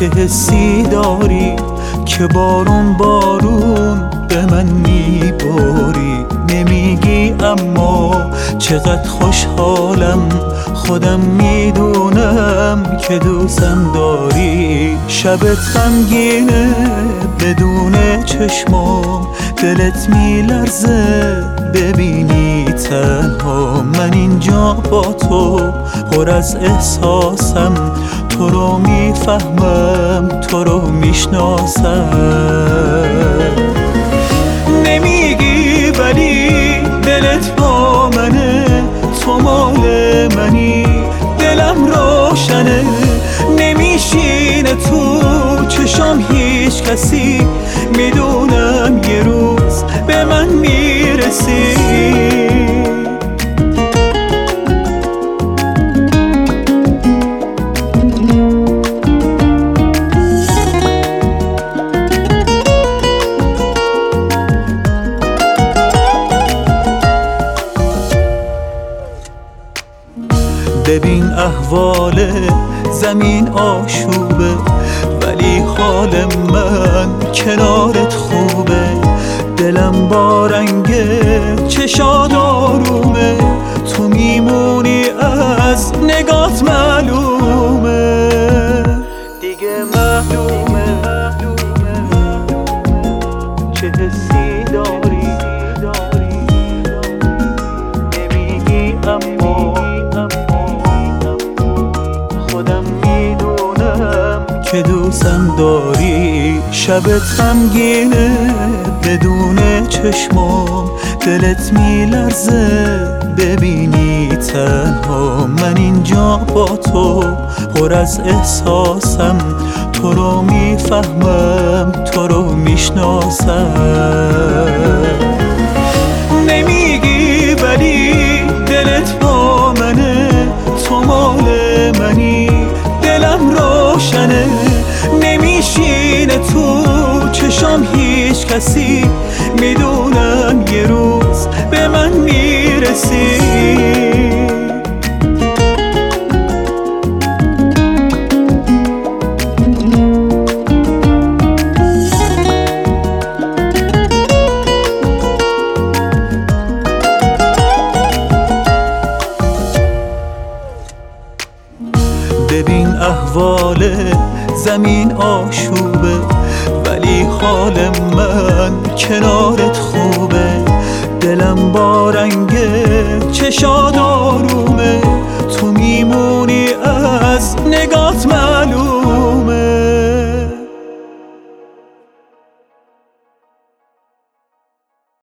چه حسی داری که بارون بارون به من میباری. نمیگی اما چقدر خوشحالم، خودم میدونم که دوستم داری. شبت غمگینه بدون چشمام، دلت میلرزه ببینی تنها. من اینجا با تو پر از احساسم، تو رو میفهمم، تو رو میشناسم. نمیگی ولی دلت با منه، تو مال منی، دلم روشنه. نمیشینه تو چشام هیچ کسی، میدونم یه روز به من میرسی. ببین احوال زمین آشوبه، ولی حال من کنارت خوبه. دلم با رنگ چشات آرومه، تو میمونی از نگات معلومه. دیگه معلومه چه حسی داری، نمیگی اما خودم میدونم که دوستم داری. شبت غمگینه بدون چشمام، دلت میلرزه ببینی تنها. من اینجا با تو پر از احساسم، تو رو میفهمم، تو رو میشناسم. نمیگی ولی دلت با منه، تو مال منی، دلم روشنه. نمیشینه تو چشام هیچ کسی، میدونم یه روز به من میرسی. ببین احوال زمین آشوبه، ولی حال من کنارت خوبه. دلم با رنگ چشات آرومه، تو میمونی